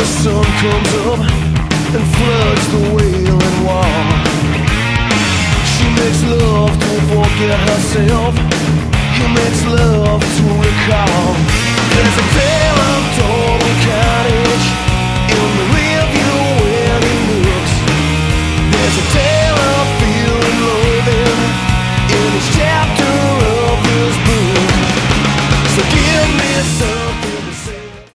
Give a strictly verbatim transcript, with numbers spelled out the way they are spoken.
the sun comes up and floods the Wailing Wall. She makes love to forget herself. He makes love to recall. There's a tale of